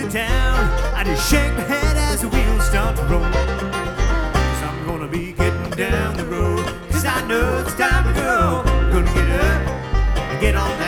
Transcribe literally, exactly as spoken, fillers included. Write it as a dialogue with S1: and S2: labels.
S1: town, I just shake my head as the wheels start to roll. Cause I'm gonna be getting down the road, cause I know it's time to go. Gonna get up and get on